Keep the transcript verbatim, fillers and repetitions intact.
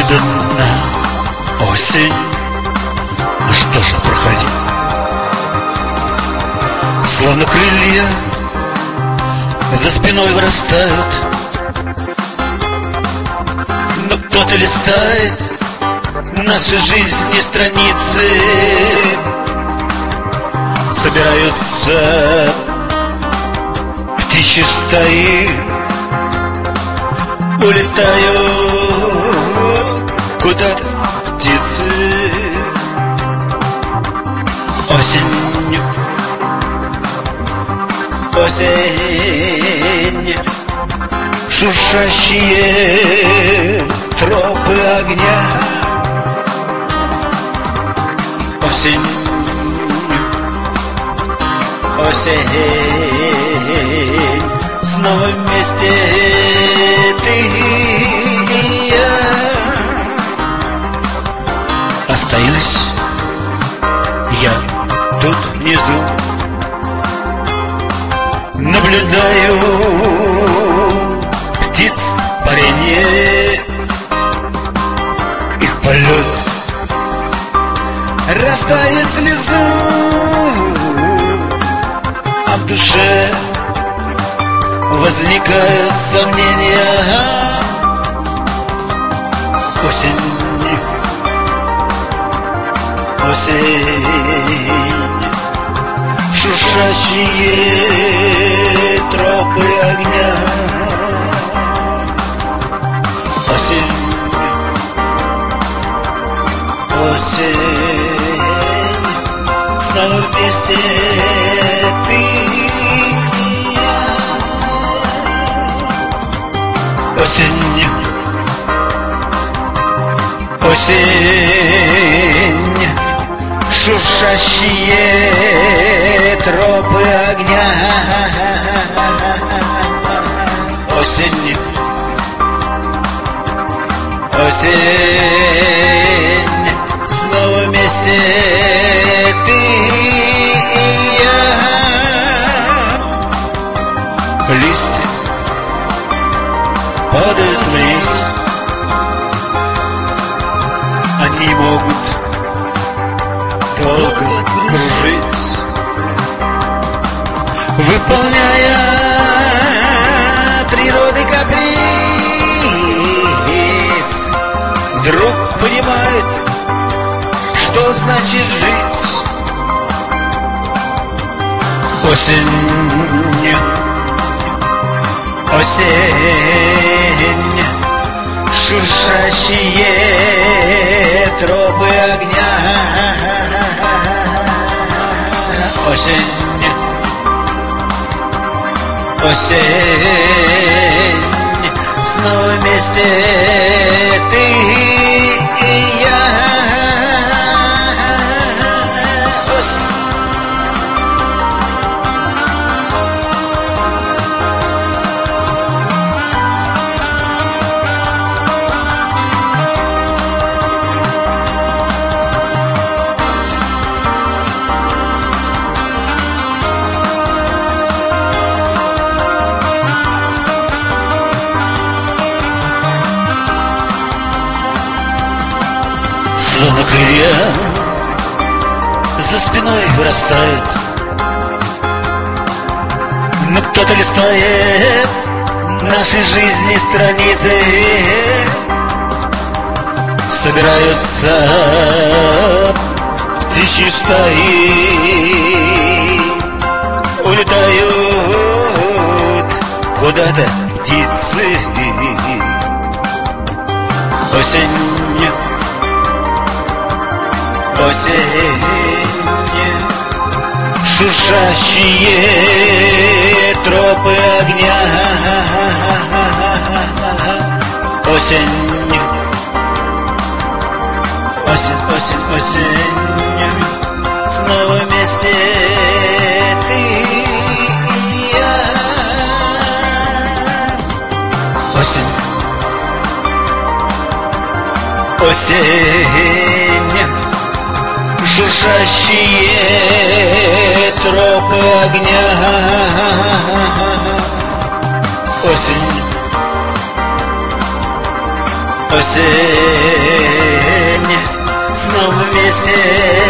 Неожиданно осень. Ну что же, проходи. Словно крылья за спиной вырастают, но кто-то листает нашей жизни страницы. Собираются птичьи стаи, улетают куда-то птицы. Осень, осень, шуршащие тропы огня. Осень, осень, снова вместе ты и я. Остаюсь я тут внизу, наблюдаю птиц паренье, их полет рождает слезу, а в душе возникают сомнения. Осень, осень, шуршащие тропы огня. Осень, осень, снова вместе ты и я. Осень, осень, шуршащие тропы огня. Осень, осень, снова вместе ты и я. Листья падают вниз, они могут долго кружить, выполняя природы каприз. Вдруг понимает, что значит жить. Осень, осень, шуршащие тропы огня. Осень, осень, снова вместе ты и я. Осень, словно крылья за спиной вырастают, но кто-то листает нашей жизни страницы. Собираются птичьи стаи, улетают куда-то птицы. Осень, осень, шуршащие тропы огня. Осень, осень, осень, осень, снова вместе ты и я. Осень, осень, шуршащие тропы огня. Осень, осень. осень. Снова вместе